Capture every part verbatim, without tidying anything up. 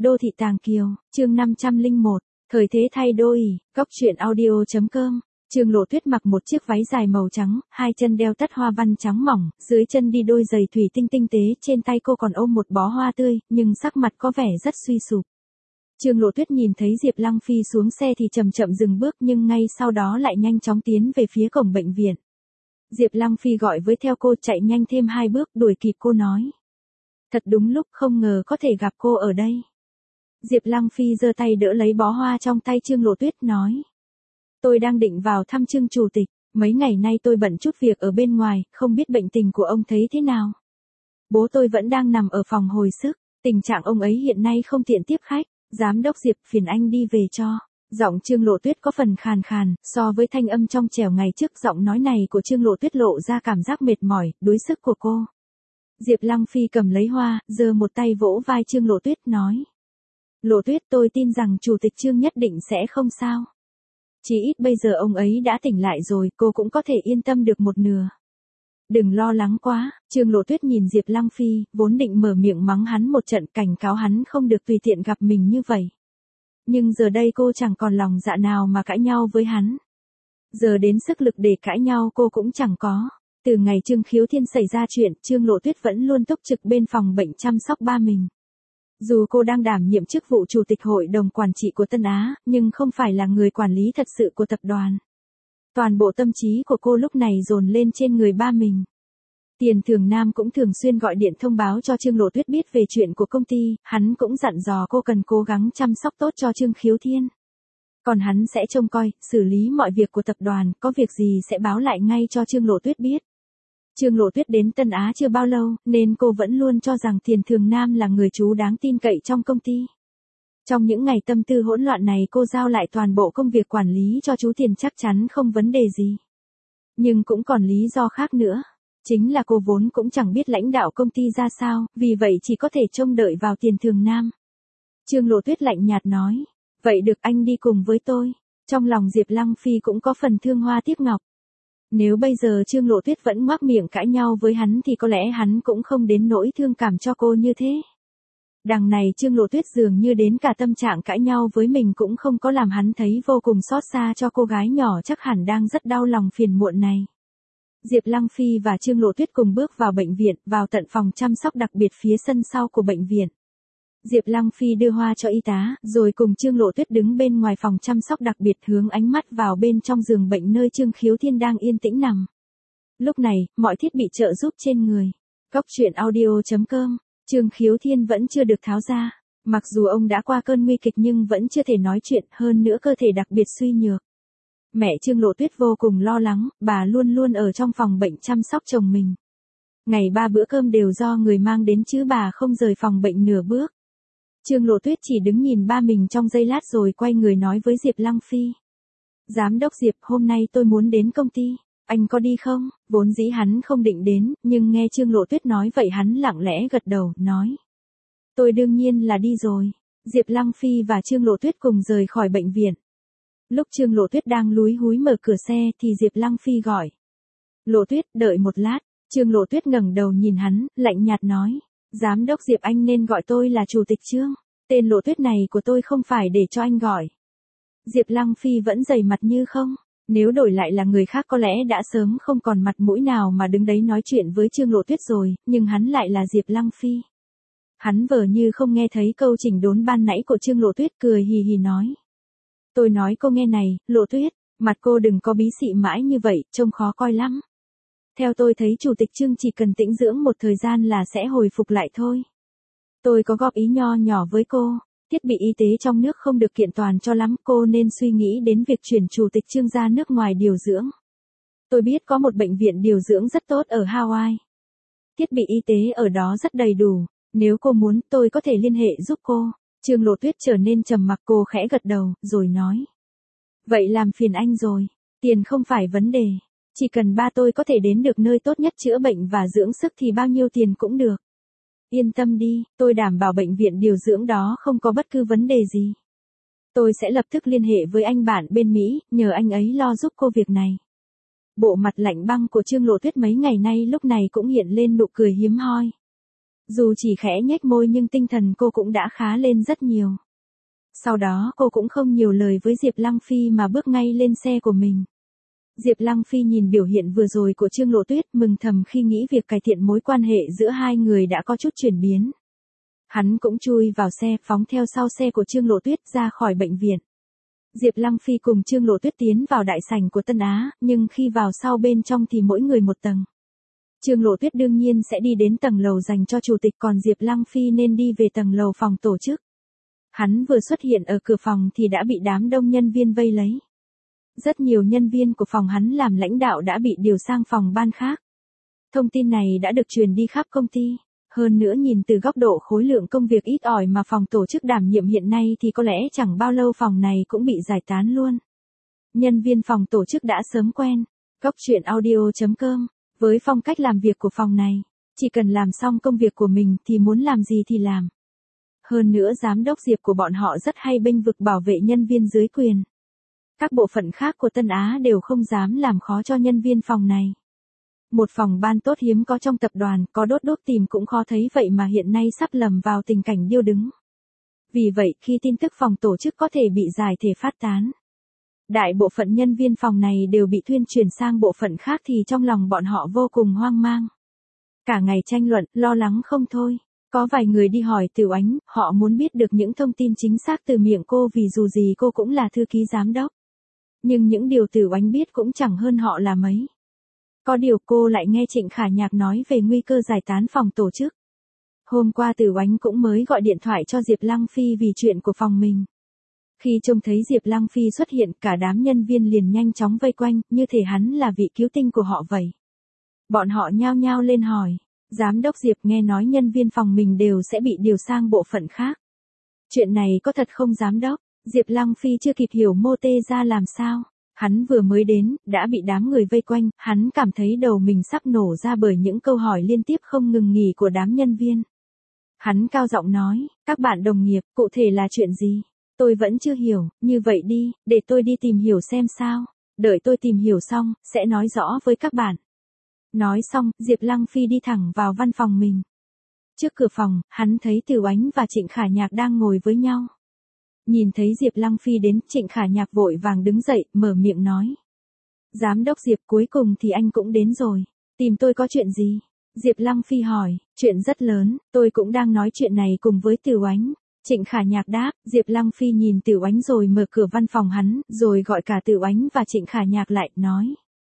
Đô thị Tàng Kiều, chương năm trăm lẻ một, thời thế thay đổi, góc truyện audio.com. Trương Lộ Tuyết mặc một chiếc váy dài màu trắng, hai chân đeo tất hoa văn trắng mỏng, dưới chân đi đôi giày thủy tinh tinh tế, trên tay cô còn ôm một bó hoa tươi, nhưng sắc mặt có vẻ rất suy sụp. Trương Lộ Tuyết nhìn thấy Diệp Lăng Phi xuống xe thì chậm chậm dừng bước, nhưng ngay sau đó lại nhanh chóng tiến về phía cổng bệnh viện. Diệp Lăng Phi gọi với theo cô, chạy nhanh thêm hai bước đuổi kịp cô nói. Thật đúng lúc, không ngờ có thể gặp cô ở đây. Diệp Lăng Phi giơ tay đỡ lấy bó hoa trong tay Trương Lộ Tuyết nói. Tôi đang định vào thăm Trương Chủ tịch, mấy ngày nay tôi bận chút việc ở bên ngoài, không biết bệnh tình của ông thấy thế nào. Bố tôi vẫn đang nằm ở phòng hồi sức, tình trạng ông ấy hiện nay không tiện tiếp khách, giám đốc Diệp phiền anh đi về cho. Giọng Trương Lộ Tuyết có phần khàn khàn, so với thanh âm trong trẻo ngày trước, giọng nói này của Trương Lộ Tuyết lộ ra cảm giác mệt mỏi, đuối sức của cô. Diệp Lăng Phi cầm lấy hoa, giơ một tay vỗ vai Trương Lộ Tuyết nói. Lộ Tuyết, tôi tin rằng Chủ tịch Trương nhất định sẽ không sao. Chỉ ít bây giờ ông ấy đã tỉnh lại rồi, cô cũng có thể yên tâm được một nửa. Đừng lo lắng quá, Trương Lộ Tuyết nhìn Diệp Lăng Phi, vốn định mở miệng mắng hắn một trận, cảnh cáo hắn không được tùy tiện gặp mình như vậy. Nhưng giờ đây cô chẳng còn lòng dạ nào mà cãi nhau với hắn. Giờ đến sức lực để cãi nhau cô cũng chẳng có. Từ ngày Trương Khiếu Thiên xảy ra chuyện, Trương Lộ Tuyết vẫn luôn túc trực bên phòng bệnh chăm sóc ba mình. Dù cô đang đảm nhiệm chức vụ Chủ tịch Hội đồng Quản trị của Tân Á, nhưng không phải là người quản lý thật sự của tập đoàn. Toàn bộ tâm trí của cô lúc này dồn lên trên người ba mình. Tiền Thường Nam cũng thường xuyên gọi điện thông báo cho Trương Lộ Tuyết biết về chuyện của công ty, hắn cũng dặn dò cô cần cố gắng chăm sóc tốt cho Trương Khiếu Thiên. Còn hắn sẽ trông coi, xử lý mọi việc của tập đoàn, có việc gì sẽ báo lại ngay cho Trương Lộ Tuyết biết. Trương Lộ Tuyết đến Tân Á chưa bao lâu, nên cô vẫn luôn cho rằng Tiền Thường Nam là người chú đáng tin cậy trong công ty. Trong những ngày tâm tư hỗn loạn này, cô giao lại toàn bộ công việc quản lý cho chú Tiền, chắc chắn không vấn đề gì. Nhưng cũng còn lý do khác nữa. Chính là cô vốn cũng chẳng biết lãnh đạo công ty ra sao, vì vậy chỉ có thể trông đợi vào Tiền Thường Nam. Trương Lộ Tuyết lạnh nhạt nói. Vậy được, anh đi cùng với tôi. Trong lòng Diệp Lăng Phi cũng có phần thương hoa tiếc ngọc. Nếu bây giờ Trương Lộ Tuyết vẫn ngoác miệng cãi nhau với hắn thì có lẽ hắn cũng không đến nỗi thương cảm cho cô như thế. Đằng này Trương Lộ Tuyết dường như đến cả tâm trạng cãi nhau với mình cũng không có, làm hắn thấy vô cùng xót xa cho cô gái nhỏ chắc hẳn đang rất đau lòng phiền muộn này. Diệp Lăng Phi và Trương Lộ Tuyết cùng bước vào bệnh viện, vào tận phòng chăm sóc đặc biệt phía sân sau của bệnh viện. Diệp Lăng Phi đưa hoa cho y tá, rồi cùng Trương Lộ Tuyết đứng bên ngoài phòng chăm sóc đặc biệt, hướng ánh mắt vào bên trong giường bệnh nơi Trương Khiếu Thiên đang yên tĩnh nằm. Lúc này, mọi thiết bị trợ giúp trên người. Góc truyện audio.com, Trương Khiếu Thiên vẫn chưa được tháo ra. Mặc dù ông đã qua cơn nguy kịch nhưng vẫn chưa thể nói chuyện, hơn nữa cơ thể đặc biệt suy nhược. Mẹ Trương Lộ Tuyết vô cùng lo lắng, bà luôn luôn ở trong phòng bệnh chăm sóc chồng mình. Ngày ba bữa cơm đều do người mang đến chứ bà không rời phòng bệnh nửa bước. Trương Lộ Tuyết chỉ đứng nhìn ba mình trong giây lát rồi quay người nói với Diệp Lăng Phi. Giám đốc Diệp, hôm nay tôi muốn đến công ty, anh có đi không? Vốn dĩ hắn không định đến, nhưng nghe Trương Lộ Tuyết nói vậy hắn lặng lẽ gật đầu, nói. Tôi đương nhiên là đi rồi. Diệp Lăng Phi và Trương Lộ Tuyết cùng rời khỏi bệnh viện. Lúc Trương Lộ Tuyết đang lúi húi mở cửa xe thì Diệp Lăng Phi gọi. Lộ Tuyết, đợi một lát. Trương Lộ Tuyết ngẩng đầu nhìn hắn, lạnh nhạt nói. Giám đốc Diệp, anh nên gọi tôi là Chủ tịch Trương. Tên Lộ Tuyết này của tôi không phải để cho anh gọi. Diệp Lăng Phi vẫn dày mặt như không. Nếu đổi lại là người khác có lẽ đã sớm không còn mặt mũi nào mà đứng đấy nói chuyện với Trương Lộ Tuyết rồi, nhưng hắn lại là Diệp Lăng Phi. Hắn vờ như không nghe thấy câu chỉnh đốn ban nãy của Trương Lộ Tuyết, cười hì hì nói. Tôi nói cô nghe này, Lộ Tuyết, mặt cô đừng có bí xị mãi như vậy, trông khó coi lắm. Theo tôi thấy Chủ tịch Trương chỉ cần tĩnh dưỡng một thời gian là sẽ hồi phục lại thôi. Tôi có góp ý nho nhỏ với cô, thiết bị y tế trong nước không được kiện toàn cho lắm, cô nên suy nghĩ đến việc chuyển Chủ tịch Trương ra nước ngoài điều dưỡng. Tôi biết có một bệnh viện điều dưỡng rất tốt ở Hawaii. Thiết bị y tế ở đó rất đầy đủ, nếu cô muốn tôi có thể liên hệ giúp cô. Trương Lộ Tuyết trở nên trầm mặc, cô khẽ gật đầu, rồi nói. Vậy làm phiền anh rồi, tiền không phải vấn đề. Chỉ cần ba tôi có thể đến được nơi tốt nhất chữa bệnh và dưỡng sức thì bao nhiêu tiền cũng được. Yên tâm đi, tôi đảm bảo bệnh viện điều dưỡng đó không có bất cứ vấn đề gì. Tôi sẽ lập tức liên hệ với anh bạn bên Mỹ, nhờ anh ấy lo giúp cô việc này. Bộ mặt lạnh băng của Trương Lộ Tuyết mấy ngày nay lúc này cũng hiện lên nụ cười hiếm hoi. Dù chỉ khẽ nhếch môi nhưng tinh thần cô cũng đã khá lên rất nhiều. Sau đó cô cũng không nhiều lời với Diệp Lăng Phi mà bước ngay lên xe của mình. Diệp Lăng Phi nhìn biểu hiện vừa rồi của Trương Lộ Tuyết mừng thầm khi nghĩ việc cải thiện mối quan hệ giữa hai người đã có chút chuyển biến. Hắn cũng chui vào xe phóng theo sau xe của Trương Lộ Tuyết ra khỏi bệnh viện. Diệp Lăng Phi cùng Trương Lộ Tuyết tiến vào đại sảnh của Tân Á, nhưng khi vào sau bên trong thì mỗi người một tầng. Trương Lộ Tuyết đương nhiên sẽ đi đến tầng lầu dành cho chủ tịch, còn Diệp Lăng Phi nên đi về tầng lầu phòng tổ chức. Hắn vừa xuất hiện ở cửa phòng thì đã bị đám đông nhân viên vây lấy. Rất nhiều nhân viên của phòng hắn làm lãnh đạo đã bị điều sang phòng ban khác. Thông tin này đã được truyền đi khắp công ty. Hơn nữa nhìn từ góc độ khối lượng công việc ít ỏi mà phòng tổ chức đảm nhiệm hiện nay thì có lẽ chẳng bao lâu phòng này cũng bị giải tán luôn. Nhân viên phòng tổ chức đã sớm quen. Góc chuyện audio chấm com với phong cách làm việc của phòng này. Chỉ cần làm xong công việc của mình thì muốn làm gì thì làm. Hơn nữa giám đốc Diệp của bọn họ rất hay bênh vực bảo vệ nhân viên dưới quyền. Các bộ phận khác của Tân Á đều không dám làm khó cho nhân viên phòng này. Một phòng ban tốt hiếm có trong tập đoàn, có đốt đốt tìm cũng khó thấy vậy mà hiện nay sắp lầm vào tình cảnh điêu đứng. Vì vậy khi tin tức phòng tổ chức có thể bị giải thể phát tán, đại bộ phận nhân viên phòng này đều bị thuyên chuyển sang bộ phận khác thì trong lòng bọn họ vô cùng hoang mang. Cả ngày tranh luận, lo lắng không thôi. Có vài người đi hỏi Tiểu Ánh, họ muốn biết được những thông tin chính xác từ miệng cô vì dù gì cô cũng là thư ký giám đốc. Nhưng những điều Tiểu Ánh biết cũng chẳng hơn họ là mấy. Có điều cô lại nghe Trịnh Khả Nhạc nói về nguy cơ giải tán phòng tổ chức. Hôm qua Tiểu Ánh cũng mới gọi điện thoại cho Diệp Lăng Phi vì chuyện của phòng mình. Khi trông thấy Diệp Lăng Phi xuất hiện, cả đám nhân viên liền nhanh chóng vây quanh, như thể hắn là vị cứu tinh của họ vậy. Bọn họ nhao nhao lên hỏi, giám đốc Diệp nghe nói nhân viên phòng mình đều sẽ bị điều sang bộ phận khác. Chuyện này có thật không giám đốc? Diệp Lăng Phi chưa kịp hiểu mô tê ra làm sao. Hắn vừa mới đến, đã bị đám người vây quanh, hắn cảm thấy đầu mình sắp nổ ra bởi những câu hỏi liên tiếp không ngừng nghỉ của đám nhân viên. Hắn cao giọng nói, các bạn đồng nghiệp, cụ thể là chuyện gì? Tôi vẫn chưa hiểu, như vậy đi, để tôi đi tìm hiểu xem sao. Đợi tôi tìm hiểu xong, sẽ nói rõ với các bạn. Nói xong, Diệp Lăng Phi đi thẳng vào văn phòng mình. Trước cửa phòng, hắn thấy Tiểu Ánh và Trịnh Khả Nhạc đang ngồi với nhau. Nhìn thấy Diệp Lăng Phi đến, Trịnh Khả Nhạc vội vàng đứng dậy, mở miệng nói. Giám đốc Diệp, cuối cùng thì anh cũng đến rồi. Tìm tôi có chuyện gì? Diệp Lăng Phi hỏi, chuyện rất lớn, tôi cũng đang nói chuyện này cùng với Tiểu Ánh. Trịnh Khả Nhạc đáp, Diệp Lăng Phi nhìn Tiểu Ánh rồi mở cửa văn phòng hắn, rồi gọi cả Tiểu Ánh và Trịnh Khả Nhạc lại, nói.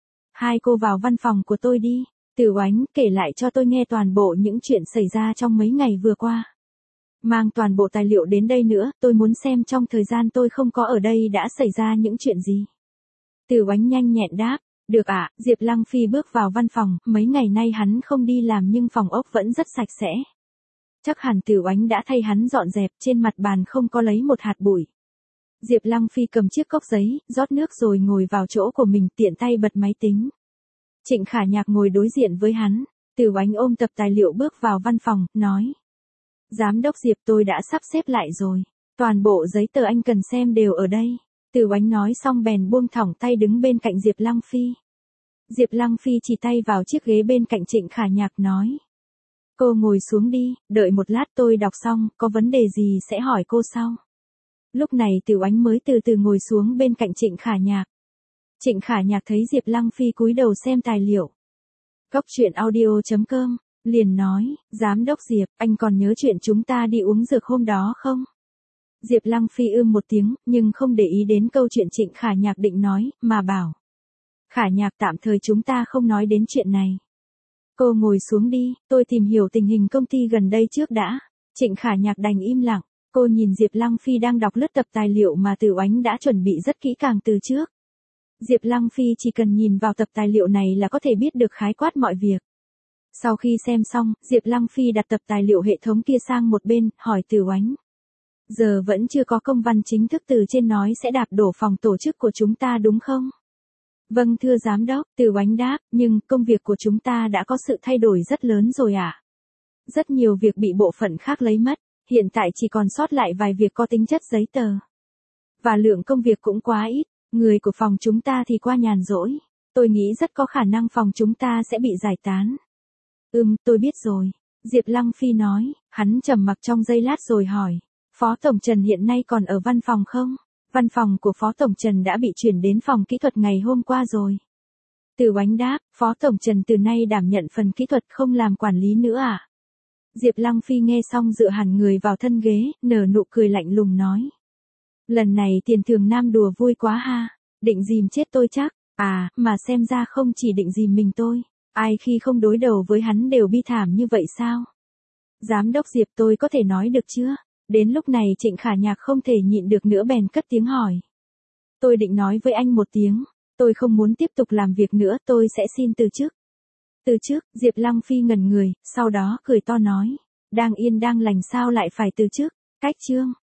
Hai cô vào văn phòng của tôi đi. Tiểu Ánh, kể lại cho tôi nghe toàn bộ những chuyện xảy ra trong mấy ngày vừa qua. Mang toàn bộ tài liệu đến đây nữa, tôi muốn xem trong thời gian tôi không có ở đây đã xảy ra những chuyện gì. Tiểu Ánh nhanh nhẹn đáp, được ạ. Diệp Lăng Phi bước vào văn phòng, mấy ngày nay hắn không đi làm nhưng phòng ốc vẫn rất sạch sẽ. Chắc hẳn Tiểu Ánh đã thay hắn dọn dẹp, trên mặt bàn không có lấy một hạt bụi. Diệp Lăng Phi cầm chiếc cốc giấy, rót nước rồi ngồi vào chỗ của mình, tiện tay bật máy tính. Trịnh Khả Nhạc ngồi đối diện với hắn. Tiểu Ánh ôm tập tài liệu bước vào văn phòng, nói. Giám đốc Diệp, tôi đã sắp xếp lại rồi. Toàn bộ giấy tờ anh cần xem đều ở đây. Tiểu Ánh nói xong bèn buông thõng tay đứng bên cạnh Diệp Lăng Phi. Diệp Lăng Phi chỉ tay vào chiếc ghế bên cạnh Trịnh Khả Nhạc nói. Cô ngồi xuống đi, đợi một lát tôi đọc xong, có vấn đề gì sẽ hỏi cô sau. Lúc này Tiểu Ánh mới từ từ ngồi xuống bên cạnh Trịnh Khả Nhạc. Trịnh Khả Nhạc thấy Diệp Lăng Phi cúi đầu xem tài liệu. Góc chuyện audio chấm com, liền nói, giám đốc Diệp, anh còn nhớ chuyện chúng ta đi uống dược hôm đó không? Diệp Lăng Phi ưm một tiếng, nhưng không để ý đến câu chuyện Trịnh Khả Nhạc định nói, mà bảo. Khả Nhạc, tạm thời chúng ta không nói đến chuyện này. Cô ngồi xuống đi, tôi tìm hiểu tình hình công ty gần đây trước đã. Trịnh Khả Nhạc đành im lặng. Cô nhìn Diệp Lăng Phi đang đọc lướt tập tài liệu mà Tiểu Ánh đã chuẩn bị rất kỹ càng từ trước. Diệp Lăng Phi chỉ cần nhìn vào tập tài liệu này là có thể biết được khái quát mọi việc. Sau khi xem xong, Diệp Lăng Phi đặt tập tài liệu hệ thống kia sang một bên, hỏi Tiểu Ánh. Giờ vẫn chưa có công văn chính thức từ trên nói sẽ đạp đổ phòng tổ chức của chúng ta đúng không? Vâng thưa giám đốc, Tiểu Ánh đáp, nhưng công việc của chúng ta đã có sự thay đổi rất lớn rồi ạ. À? Rất nhiều việc bị bộ phận khác lấy mất, hiện tại chỉ còn sót lại vài việc có tính chất giấy tờ. Và lượng công việc cũng quá ít, người của phòng chúng ta thì qua nhàn rỗi. Tôi nghĩ rất có khả năng phòng chúng ta sẽ bị giải tán. Ừm, tôi biết rồi. Diệp Lăng Phi nói, hắn trầm mặc trong giây lát rồi hỏi, Phó Tổng Trần hiện nay còn ở văn phòng không? Văn phòng của Phó Tổng Trần đã bị chuyển đến phòng kỹ thuật ngày hôm qua rồi. Từ Oánh đáp, Phó Tổng Trần từ nay đảm nhận phần kỹ thuật không làm quản lý nữa à? Diệp Lăng Phi nghe xong dựa hẳn người vào thân ghế, nở nụ cười lạnh lùng nói. Lần này Tiền Thường Nam đùa vui quá ha, định dìm chết tôi chắc, à, mà xem ra không chỉ định dìm mình tôi, ai khi không đối đầu với hắn đều bi thảm như vậy sao? Giám đốc Diệp tôi có thể nói được chưa? Đến lúc này Trịnh Khả Nhạc không thể nhịn được nữa bèn cất tiếng hỏi. Tôi định nói với anh một tiếng, tôi không muốn tiếp tục làm việc nữa, tôi sẽ xin từ chức. Từ chức, Diệp Lăng Phi ngẩn người, sau đó cười to nói. Đang yên đang lành sao lại phải từ chức? Cách chương.